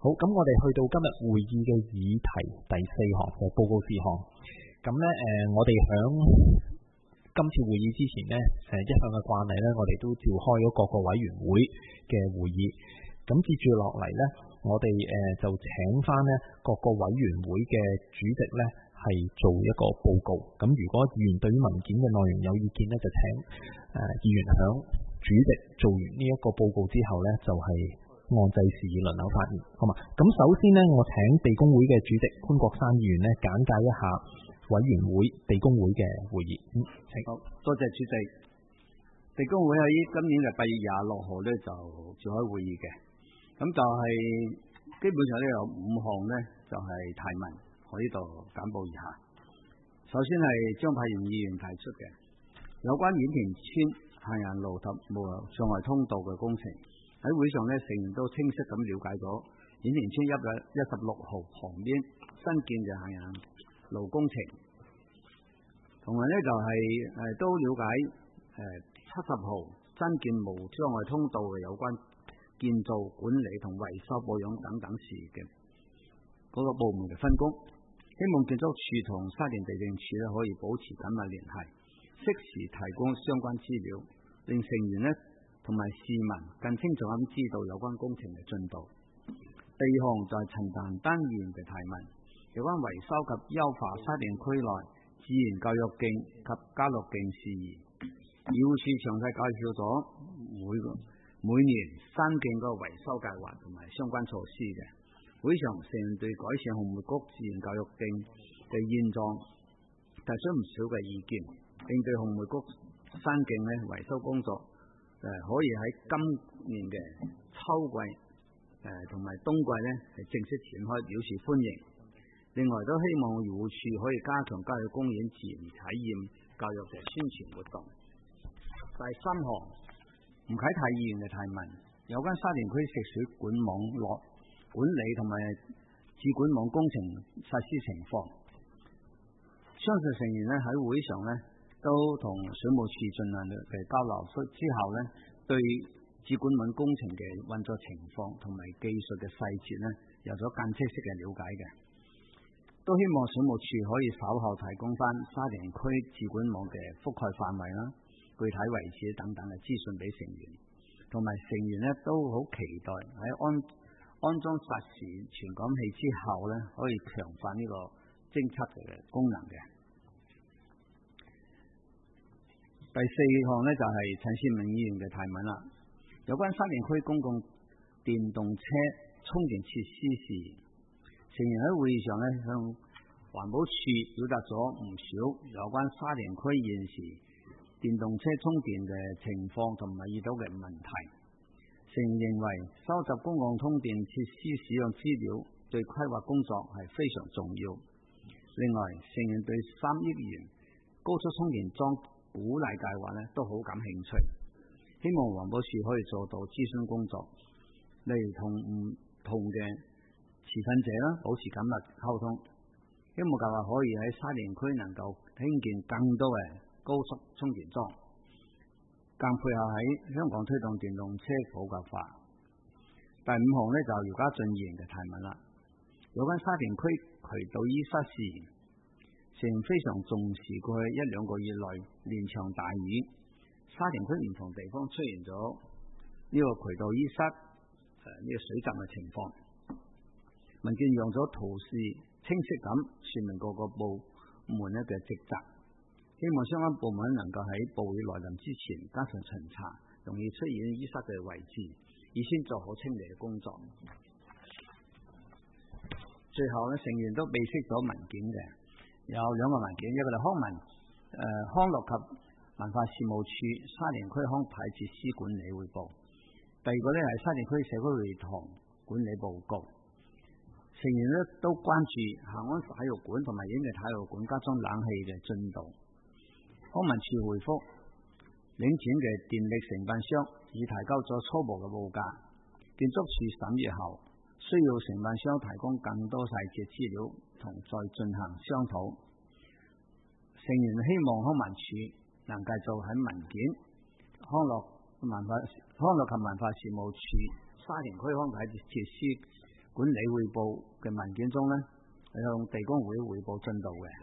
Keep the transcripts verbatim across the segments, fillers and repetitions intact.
好，咁我哋去到今日會議嘅議題第四項嘅報告事項。咁咧誒，我哋響今次會議之前呢，誒一向嘅慣例咧，我哋都召開咗各個委員會嘅會議。咁接住落嚟咧，我哋誒就請翻咧各個委員會嘅主席咧係做一個報告。咁如果議員對於文件嘅內容有意見咧，就請誒議員響主席做完呢一個報告之後咧，就係按制時宜輪流發言，好嘛？咁首先呢，我請地工會嘅主席潘國山議員呢簡介一下委員會地工會嘅會議。嗯，請。 好，多謝主席。地工會喺今年嘅八月廿六號呢就召開會議嘅，咁就係基本上呢有五項呢就係提問，我呢度簡報一下。首先係張柏賢議員提出嘅有關演田村行人路及無障礙通道嘅工程。喺會上咧，成員都清晰咁了解咗演田村一百一十六號旁邊新建嘅行人路工程，同埋咧就係、是、誒都了解誒七十號新建無障礙通道嘅有關建造、管理同維修保養等等事嘅嗰個部門嘅分工，希望建築署同沙田地政署咧可以保持緊密聯繫，適時提供相關資料，令成員咧同埋市民更清楚咁知道有關工程嘅進度。第二項就係陳達丹議員嘅提問，有關維修及優化沙田區內自然教育徑及家樂徑事宜。議會處詳細介紹咗每個每年新徑嗰個維修計劃同埋相關措施嘅。會上成員對改善紅梅谷自然教育徑嘅現狀提出唔少嘅意見，並對紅梅谷新徑咧維修工作誒可以喺今年嘅秋季誒同埋冬季咧係正式展開表示歡迎。另外都希望漁護署可以加強郊野公園自然體驗教育嘅宣傳活動。第三項，吳啟泰議員嘅提問，有關沙田區食水管網絡管理同埋自管網工程實施情況。相信成員咧喺會上咧都同水務署進行嘅交流之後呢，對自管網工程嘅運作情況同埋技術嘅細節呢，有咗更清晰嘅了解嘅。都希望水務署可以稍後提供翻沙田區自管網嘅覆蓋範圍啦、具體位置等等嘅資訊俾成員，同埋成員呢都好期待喺安安裝實時傳感器之後呢，可以強化呢個偵測嘅功能嘅。第四項呢，就係陳善明議員嘅提問啦，有關沙田區公共電動車充電設施事，成員喺會議上呢，向環保署表達咗唔少有關沙田區現時電動車充電嘅情況同埋遇到嘅問題。成員認為收集公共充電設施使用資料對規劃工作係非常重要。另外，成員對三億元高速充電樁鼓勵計劃咧都好感興趣，希望環保署可以做到諮詢工作，例如同唔同嘅持份者啦保持緊密溝通，希望計劃可以喺沙田區能夠興建更多嘅高速充電樁，更配合喺香港推動電動車普及化。第五項呢，就係姚家俊議員嘅提問啦，有關沙田區渠道淤塞事宜，成員非常重視過去一兩個月內連場大雨，沙田區唔同地方出現咗呢個渠道淤塞誒呢個水浸嘅情況。文件用咗圖示清晰咁說明各個部門咧嘅職責，希望相關部門能夠喺暴雨來臨之前加強巡查容易出現淤塞嘅位置，以先做好清理嘅工作。最後咧，成員都備悉咗文件嘅。有兩個文件，一個係康文誒、呃、康樂及文化事務處沙田區康體設施管理匯報，第二個呢係沙田區社區會堂管理報告。成員呢都關注恆安體育館同埋演藝體育館加裝冷氣嘅進度。康文署回覆領展嘅電力承辦商已提交咗初步嘅報價，建築署審閱後需要承辦商提供更多細節資料同再進行商討。成員希望康文署能繼續喺文件、康樂文化、康樂及文化事務處沙田區康體設施管理匯報嘅文件中咧，向地工會匯報進度嘅。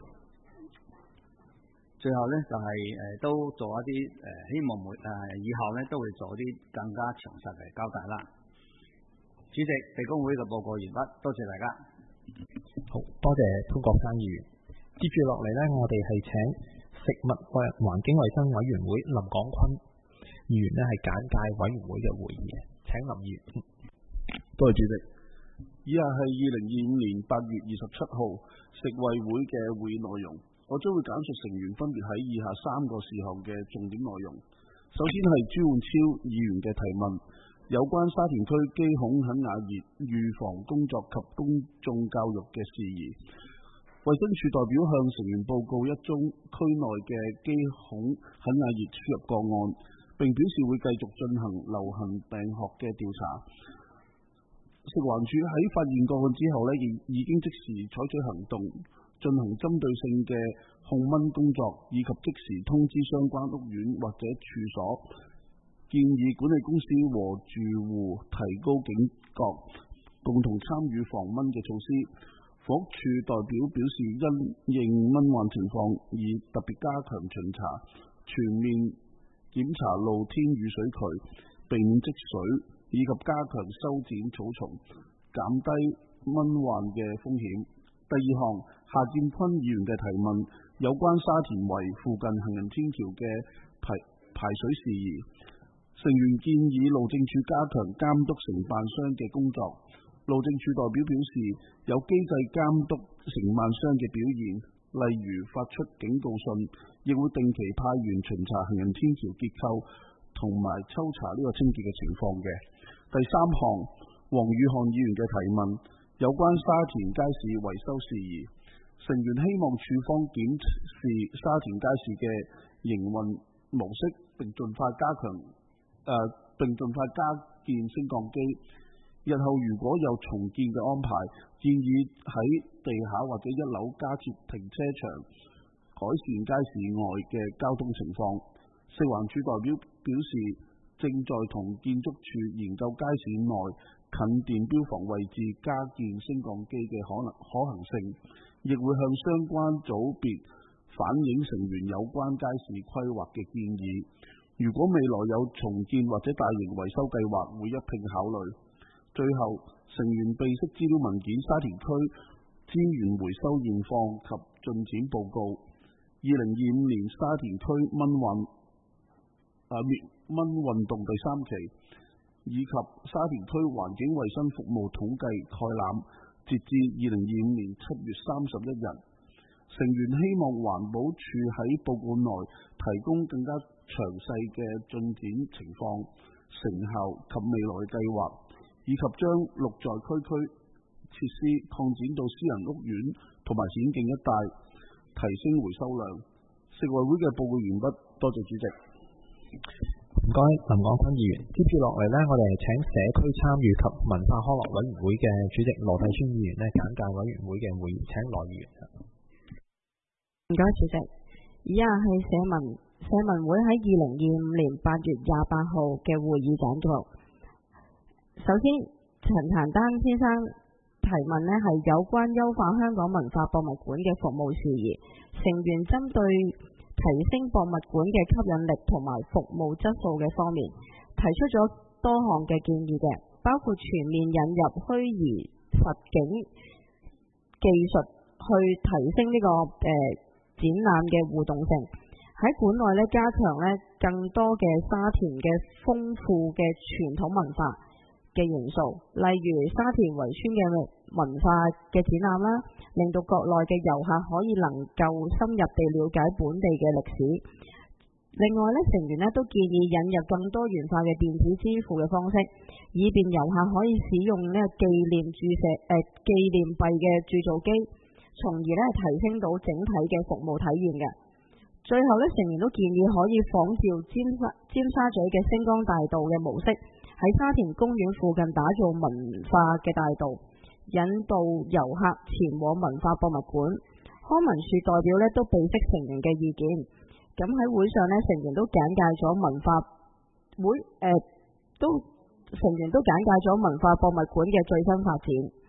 最後咧就係、是、誒、呃、都做一啲誒、呃、希望每誒、呃、以後咧都會做啲更加詳細嘅交代啦。主席，地工會嘅報告完畢，多謝大家。 好多謝潘國山議員。接住落嚟咧，我哋係請食物及環境衛生委員會林廣坤議員咧係簡介委員會嘅會議。請林議員。 多謝主席。以下係二零二五年八月二十七號食衛會嘅會議內容，我將會簡述成員分別喺以下三個事項嘅重點內容。首先係朱煥超議員嘅提問，有關沙田區基孔肯雅熱預防工作及公眾教育嘅事宜。衛生署代表向成員報告一宗區內嘅基孔肯雅熱輸入個案，並表示會繼續進行流行病學嘅調查。食環署喺發現個案之後呢，亦已經即時採取行動，進行針對性嘅控蚊工作，以及即時通知相關屋苑或者處所，建議管理公司和住戶提高警覺，共同參與防蚊嘅措施。房屋署代表表示，因應蚊患情況，已特別加強巡查，全面檢查露天雨水渠，避免積水，以及加強修剪草叢，減低蚊患嘅風險。第二項，夏建坤議員嘅提問，有關沙田圍附近行人天橋嘅排排水事宜。成員建議路政署加強監督承辦商嘅工作。路政署代表表示，有機制監督承辦商嘅表現，例如發出警告信，亦會定期派員巡查行人天橋結構同埋抽查呢個清潔嘅情況嘅。第三項，黃宇漢議員嘅提問，有關沙田街市維修事宜。成員希望署方檢視沙田街市嘅營運模式，並盡快加強誒、呃，並盡快加建升降機。日後如果有重建嘅安排，建議喺地下或者一樓加設停車場，改善街市外嘅交通情況。食環署代表表示，正在同建築署研究街市內近電標房位置加建升降機嘅可能可行性，亦會向相關組別反映成員有關街市規劃嘅建議。如果未來有重建或者大型維修計劃，會一併考慮。最後，成員備悉資料文件沙田區資源回收現況及進展報告，二零二五年沙田區蚊患啊滅蚊運動第三期，以及沙田區環境衛生服務統計概覽，截至二零二五年七月三十一日。成員希望環保署喺報告內提供更加詳細嘅進展情況、成效及未來計劃，以及將綠在區區設施擴展到私人屋苑同埋顯徑一帶，提升回收量。食衛會嘅報告完畢，多謝主席。 唔該，林廣坤議員。接住落嚟呢，我哋請社區參與及文化康樂委員會嘅主席羅繼川議員呢簡介委員會嘅會議。請羅議員。 唔該，主席。以下係社民社民會喺二零二五年八月廿八號嘅會議簡報。首先，陳壇丹先生提問呢係有關優化香港文化博物館嘅服務事宜。成員針對提升博物館嘅吸引力同埋服務質素嘅方面，提出咗多項嘅建議嘅，包括全面引入虛擬實景技術去提升呢、這個誒、呃、展覽嘅互動性。喺館內咧加強咧更多嘅沙田嘅豐富嘅傳統文化嘅元素，例如沙田圍村嘅文化嘅展覽啦，令到國內嘅遊客可以能夠深入地了解本地嘅歷史。另外咧，成員咧都建議引入更多元化嘅電子支付嘅方式，以便遊客可以使用呢個紀念注射誒紀念幣嘅鑄造機，從而咧提升到整體嘅服務體驗嘅。最後咧，成員都建議可以仿照尖沙尖沙咀嘅星光大道嘅模式，喺沙田公園附近打造文化嘅大道，引導遊客前往文化博物館。康文署代表咧都備悉成員嘅意見。咁喺會上咧，成員都簡介咗文化會誒、呃，都成員都簡介咗文化博物館嘅最新發展。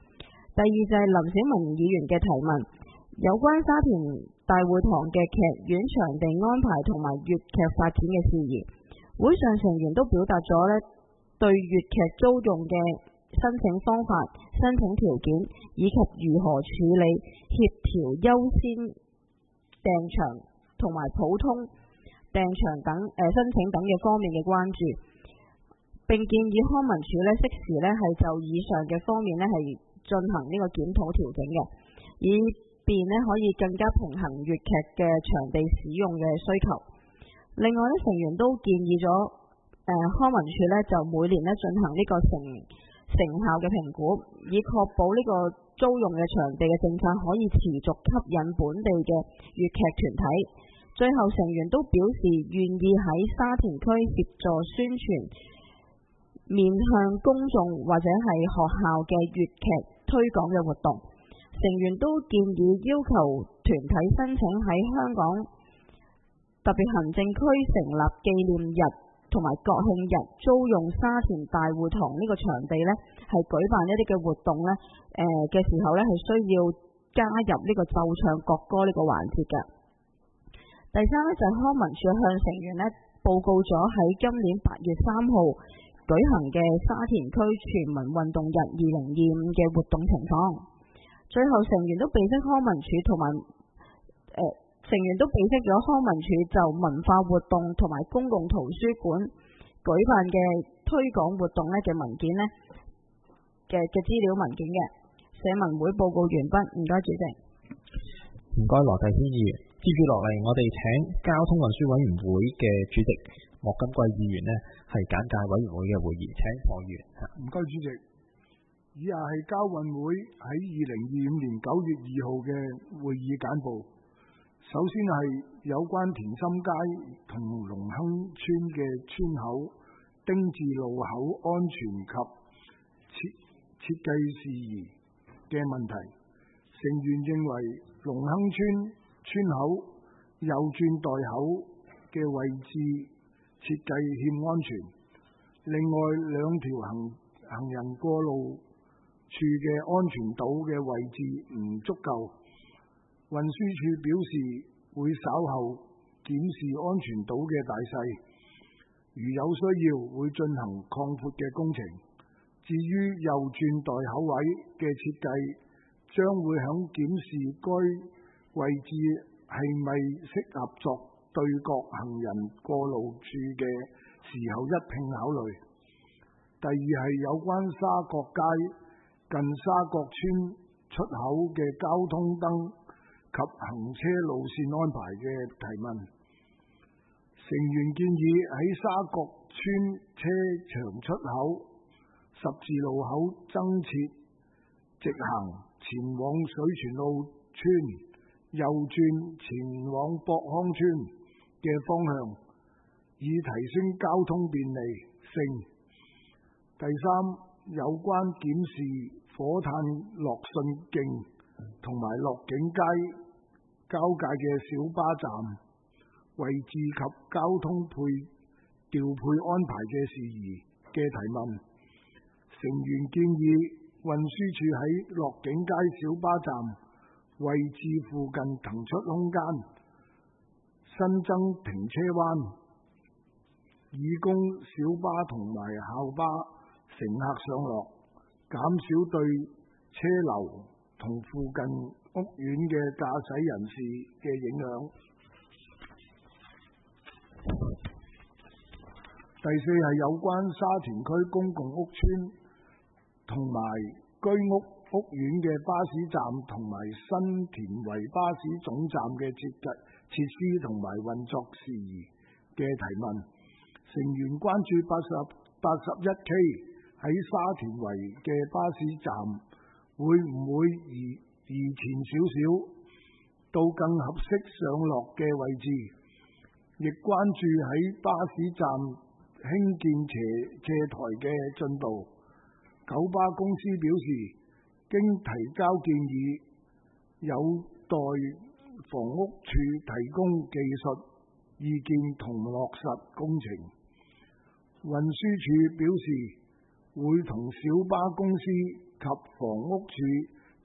第二就係林小文議員嘅提問，有關沙田大會堂嘅劇院場地安排同埋粵劇發展嘅事宜，會上成員都表達咗呢對粵劇租用嘅申請方法、申請條件以及如何處理協調優先訂場同埋普通訂場等誒、呃、申請等嘅方面嘅關注，並建議康文署呢適時呢係就以上嘅方面呢係進行呢個檢討調整嘅，以便呢可以更加平衡粵劇嘅場地使用嘅需求。另外呢，成員都建議咗誒、呃、康文署呢就每年呢進行呢個成成效嘅評估，以確保呢個租用嘅場地嘅政策可以持續吸引本地嘅粵劇團體。最後成員都表示願意喺沙田區協助宣傳面向公眾或者係學校嘅粵劇推廣嘅活動。成員都建議要求團體申請喺香港特別行政區成立紀念日同埋國慶日租用沙田大會堂呢個場地呢，係舉辦一啲嘅活動呢誒嘅、呃、時候呢，係需要加入呢個奏唱國歌呢個環節嘅。第三呢，就係、是、康文署向成員呢報告咗喺今年八月三號舉行嘅沙田區全民運動日二零二五嘅活動情況。最後成員都備悉康文署同埋誒成員都備悉咗康文署就文化活動同埋公共圖書館舉辦嘅推廣活動咧嘅文件咧嘅嘅資料文件嘅。社文會報告完畢，唔該主席。 唔該羅繼軒議員。接住落嚟，我哋請交通運輸委員會嘅主席莫錦貴議員呢係簡介委員會嘅會議，請何議員。 唔該主席。以下係交運會喺二零二五年九月二號嘅會議簡報。首先係有關田心街同龍亨村嘅村口丁字路口安全及設設計事宜嘅問題。成員認為龍亨村村口右轉袋口嘅位置設計欠安全，另外兩條行行人過路處嘅安全島嘅位置唔足夠。運輸署表示會稍後檢視安全島嘅大細，如有需要會進行擴闊嘅工程。至於右轉袋口位嘅設計，將會響檢視該位置係咪適合作對角行人過路處嘅時候一併考慮。第二係有關沙角街近沙角村出口嘅交通燈及行車路線安排嘅提問。成員建議喺沙角村車場出口十字路口增設直行前往水泉澳村、右轉前往博康村嘅方向，以提升交通便利性。第三，有關檢視火炭樂信徑同埋樂景街交界嘅小巴站位置及交通配調配安排嘅事宜嘅提問。成員建議運輸署喺樂景街小巴站位置附近騰出空間，新增停車灣，以供小巴同埋校巴乘客上落，減少對車流同附近屋苑嘅駕駛人士嘅影響。第四係有關沙田區公共屋邨同埋居屋屋苑嘅巴士站同埋新田圍巴士總站嘅設計設施同埋運作事宜嘅提問。成員關注八十八十一 K 喺沙田圍嘅巴士站會唔會移移前少少到更合適上落嘅位置，亦關注喺巴士站興建斜斜台嘅進度。九巴公司表示，經提交建議，有待房屋署提供技術意見同落實工程。運輸署表示，會同小巴公司及房屋署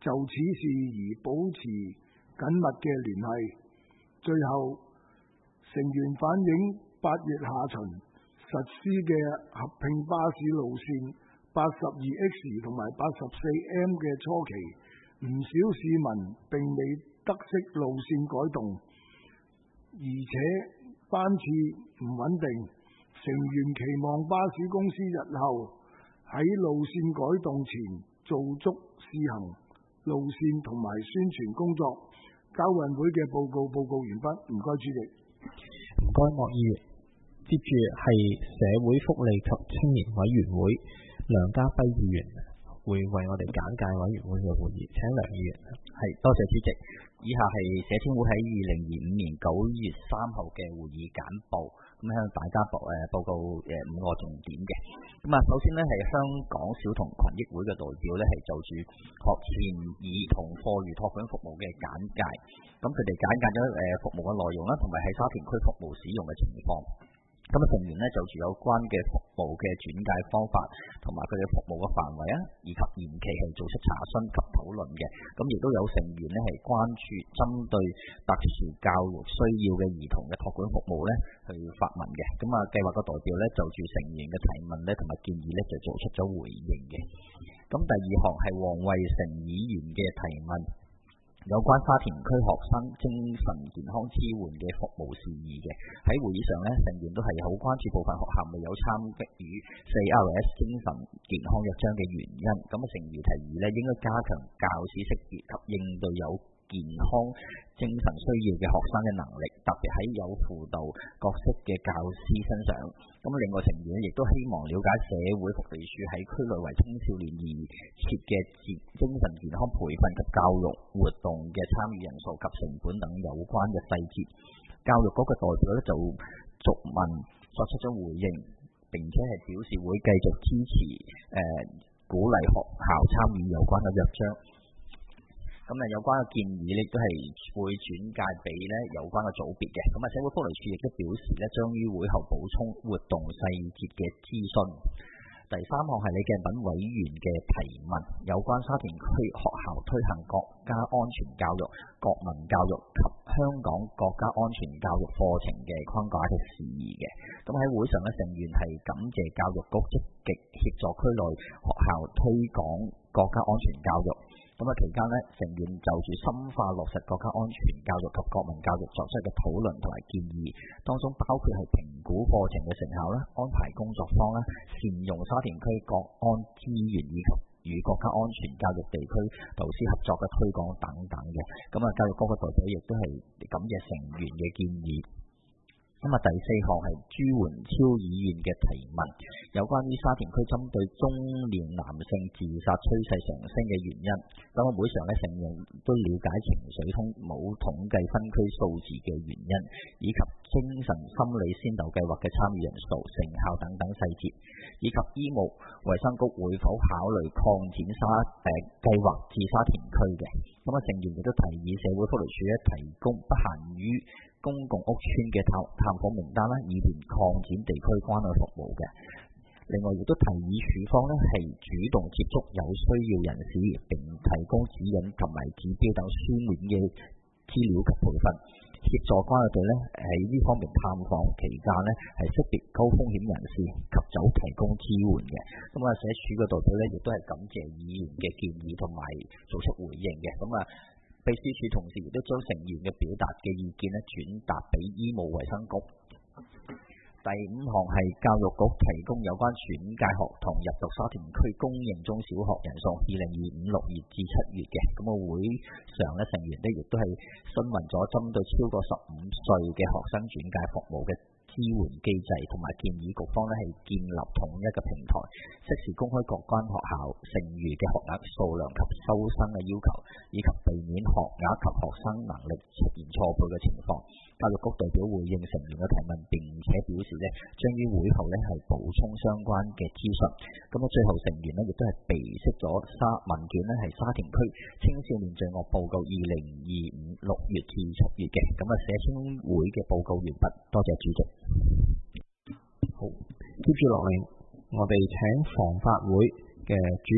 就此事而保持緊密嘅聯繫。最後，成員反映八月下旬實施嘅合併巴士路線八十二 X 同埋八十四 M 嘅初期，唔少市民並未得悉路線改動，而且班次唔穩定。成員期望巴士公司日後喺路線改動前做足試行路線同埋宣傳工作。交運會嘅報告報告完畢，唔該主席。 唔該莫議員。接住係社會福利及青年委員會梁家輝議員會為我哋簡介委員會嘅會議，請梁議員。 係，多謝主席。以下係社青會喺二零二五年九月三號嘅會議簡報，咁向大家報誒報告誒五個重點嘅。咁啊，首先呢係香港小童群益會嘅代表呢係就住學前兒童課餘託管服務嘅簡介，咁佢哋簡介咗誒服務嘅內容啦，同埋喺沙田區服務使用嘅情況。咁啊，成員呢就住有關嘅服務嘅轉介方法，同埋佢哋服務嘅範圍啊，以及延期係做出查詢及討論嘅。咁亦都有成員呢係關注針對特殊教育需要嘅兒童嘅託管服務呢去發問嘅。咁啊，計劃嘅代表呢就住成員嘅提問呢同埋建議呢就做出咗回應嘅。咁第二項係黃慧成議員嘅提問，有關沙田區學生精神健康支援嘅服務事宜嘅。喺會議上呢，成員都係好關注部分學校未有參與四 R S 精神健康約章嘅原因。咁啊，成員提議呢應該加強教師識別及應對有健康精神需要嘅學生嘅能力，特別喺有輔導角色嘅教師身上。咁另外成員亦都希望了解社會福利署喺區內為青少年而設嘅精神健康培訓及教育活動嘅參與人數及成本等有關嘅細節。教育局嘅代表咧就逐問作出咗回應，並且係表示會繼續支持誒、呃、鼓勵學校參與有關嘅約章。咁啊，有關嘅建議咧，亦都係會轉介俾咧有關嘅組別嘅。咁啊，社會福利署亦都表示咧，將於會後補充活動細節嘅諮詢。第三項係李鏡品委員嘅提問，有關沙田區學校推行國家安全教育、國民教育及香港國家安全教育課程嘅框架嘅事宜嘅。咁喺會上咧，成員係感謝教育局積極協助區內學校推廣國家安全教育。咁啊，期間呢，成員就住深化落實國家安全教育及國民教育作出嘅討論同埋建議，當中包括係評估課程嘅成效啦，安排工作坊啦，善用沙田區國安資源以及與國家安全教育地區導師合作嘅推廣等等嘅。咁啊，教育局嘅代表亦都係感謝成員嘅建議。咁啊，第四項係朱援超議員嘅提問，有關於沙田區針對中年男性自殺趨勢上升嘅原因。咁啊，會上咧，成員都了解情緒通冇統計分區數字嘅原因，以及精神心理先導計劃嘅參與人數、成效等等細節，以及醫務衛生局會否考慮擴展沙誒計劃至沙田區嘅。咁啊，成員亦都提議社會福利署咧提供不限於公共屋邨嘅探探訪名單啦，以便擴展地區關愛服務嘅。另外，亦都提議署方咧係主動接觸有需要人士，並提供指引同埋指標等書面嘅資料及培訓，協助關愛隊咧喺呢方面探訪期間咧係識別高風險人士，及早提供支援嘅。咁啊，社署嘅代表咧亦都係感謝議員嘅建議同埋做出回應嘅。咁啊，秘書處同時亦都將成員嘅表達嘅意見咧轉達俾醫務衛生局。第五項係教育局提供有關轉介學童入讀沙田區公營中小學人數，二零二五六月至七月嘅。咁啊，會上咧成員咧亦都係詢問咗針對超過十五歲嘅學生轉介服務嘅支援機制，同埋建議局方咧係建立統一嘅平台，適時公開各間學校剩餘嘅學額數量及收生嘅要求，以及避免學額及學生能力出現錯配嘅情況。教育局代表回應成員嘅提問，並且表示咧將於會後咧係補充相關嘅資訊。咁啊，最後成員咧亦都係備悉咗沙文件咧係沙田區青少年罪惡報告二零二五六月至七月嘅。咁啊，社青會嘅報告完畢，多謝主席。 好，接住落嚟，我哋請防法會嘅主席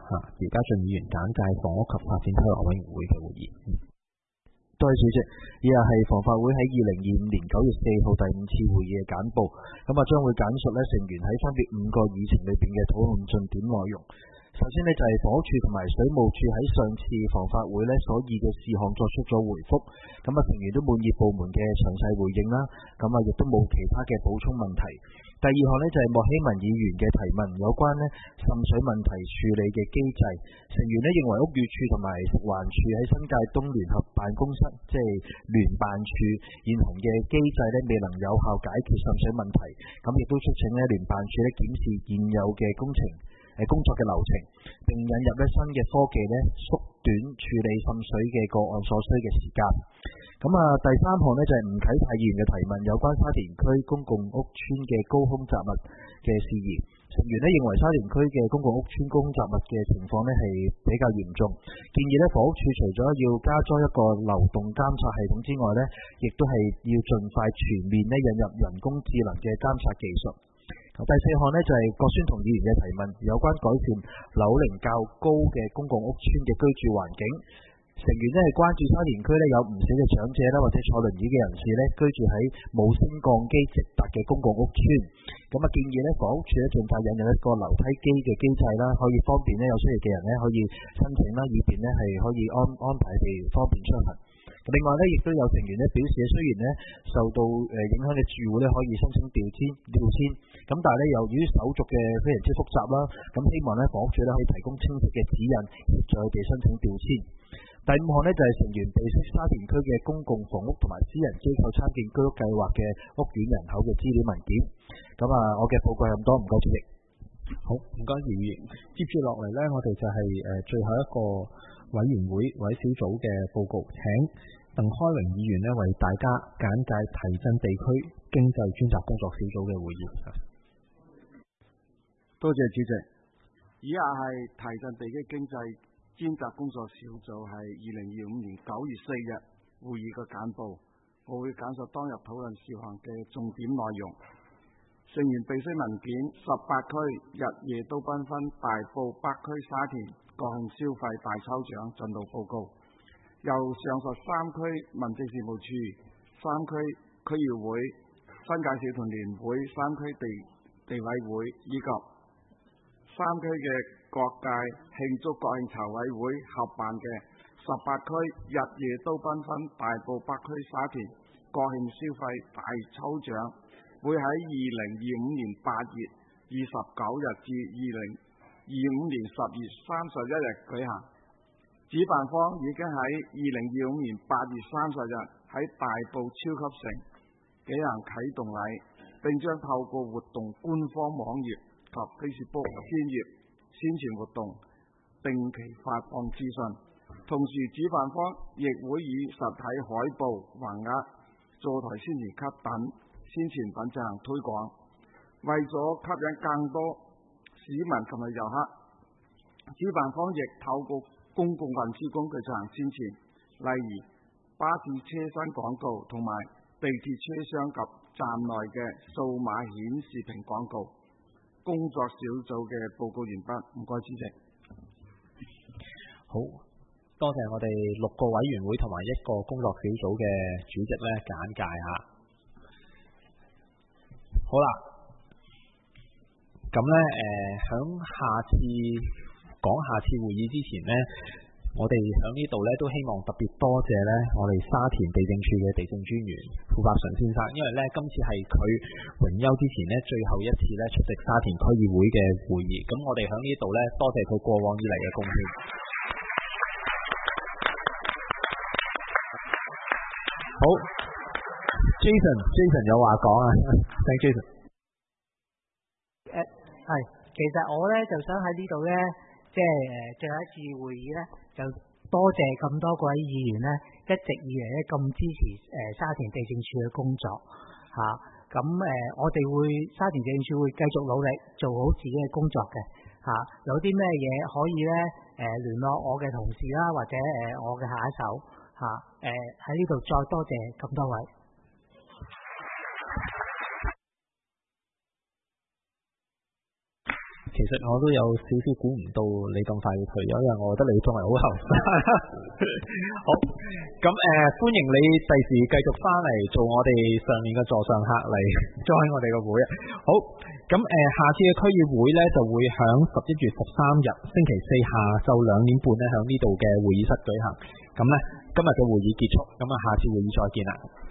嚇姚家俊議員簡介房屋及發展規劃委員會嘅會議。 多謝主席，以下係房法會喺二零二五年九月四號第五次會議嘅簡報，咁啊將會簡述呢成員喺分別五個議程裏邊嘅討論進展內容。首先呢，就係房屋署同埋水務署喺上次房法會呢所議嘅事項作出咗回覆，咁啊成員都滿意部門嘅詳細回應啦，咁啊亦都冇其他嘅補充問題。第二項呢，就係莫希文議員嘅提問，有關呢滲水問題處理嘅機制，成員呢認為屋宇署同埋食環署喺新界東聯合辦公室，即係聯辦處現行嘅機制呢未能有效解決滲水問題，咁亦都促請呢聯辦處呢檢視現有嘅工程誒工作嘅流程，並引入呢新嘅科技呢縮短處理滲水嘅個案所需嘅時間。咁啊，第三項呢，就係吳啟泰議員嘅提問，有關沙田區公共屋邨嘅高空雜物嘅事宜。成員呢認為沙田區嘅公共屋邨高空雜物嘅情況呢係比較嚴重，建議呢房屋署除咗要加裝一個流動監察系統之外呢，亦都係要盡快全面呢引入人工智能嘅監察技術。第四項呢，就係郭宣同議員嘅提問，有關改善樓齡較高嘅公共屋邨嘅居住環境。成員呢係關注沙田區呢有唔少嘅長者啦，或者坐輪椅嘅人士呢居住喺冇升降機直達嘅公共屋邨，咁啊建議呢房屋署呢盡快引入一個樓梯機嘅機制啦，可以方便呢有需要嘅人呢可以申請啦，以便呢係可以安安排佢哋方便出行。另外呢，亦都有成員呢表示，雖然呢受到誒影響嘅住戶呢可以申請調遷調遷，咁但係呢由於手續嘅非常之複雜啦，咁希望呢房屋署呢可以提供清晰嘅指引，協助佢哋申請調遷。第五項呢，就係成員備悉沙田區嘅公共房屋同埋私人機構參建居屋計劃嘅屋苑人口嘅資料文件。咁啊，我嘅報告係咁多，唔該主席。 好，唔該姚議員。接住落嚟呢，我哋就係誒最後一個委員會委小組嘅報告，請鄧開榮議員呢為大家簡介提振地區經濟專責工作小組嘅會議。 多謝主席。以下係提振地區經濟專責工作小組係二零二五年九月四日會議嘅簡報，我會簡述當日討論事項嘅重點內容。成員備悉文件十八區日夜都繽紛大埔北區沙田國慶消費大抽獎進度報告，由上述三區民政事務處、三區區議會、新界社團聯會、三區地地委會以及三區嘅各界慶祝國慶籌委會合辦嘅十八區日夜都繽紛大埔北區沙田國慶消費大抽獎，會喺二零二五年八月二十九日至二零二五年十月三十一日舉行。主辦方已經喺二零二五年八月三十日喺大埔超級城舉行啟動禮，並將透過活動官方網頁及 Facebook 專頁宣傳活動，定期發放資訊。同時，主辦方亦會以實體海報、橫額、座台宣傳卡等宣傳品進行推廣。為咗吸引更多市民同埋遊客，主辦方亦透過公共運輸工具進行宣傳，例如巴士車身廣告同埋地鐵車廂及站內嘅數碼顯示屏廣告。工作小組嘅報告完畢，唔該主席。 好多謝我哋六個委員會同埋一個工作小組嘅主席咧簡介下。好啦，咁咧誒，響下次講下次會議之前呢，我哋響呢度咧都希望特別多謝咧我哋沙田地政處嘅地政專員傅百順先生，因為咧今次係佢榮休之前咧最後一次咧出席沙田區議會嘅會議，咁我哋響呢度咧多謝佢過往以嚟嘅貢獻。好 ，Jason，Jason 有話講啊 ，thank Jason。 誒，係，其實我咧就想喺呢度咧，即係誒最後一次會議咧，就多謝咁多位議員咧，一直以嚟咧咁支持誒沙田地政處嘅工作嚇。咁誒，我哋會沙田地政處會繼續努力做好自己嘅工作嘅嚇。有啲咩嘢可以咧誒聯絡我嘅同事啦，或者誒我嘅下一手嚇。誒喺呢度再多謝咁多位。 其實我都有少少估唔到你咁快要退休，因為我覺得你仲係好後生。好，咁誒、呃、歡迎你第時繼續翻嚟做我哋上面嘅座上客嚟 join 我哋個會啊。好，咁誒、呃、下次嘅區議會咧就會響十一月十三日星期四下晝兩點半咧響呢度嘅會議室舉行。咁咧今日嘅會議結束，咁啊下次會議再見啦。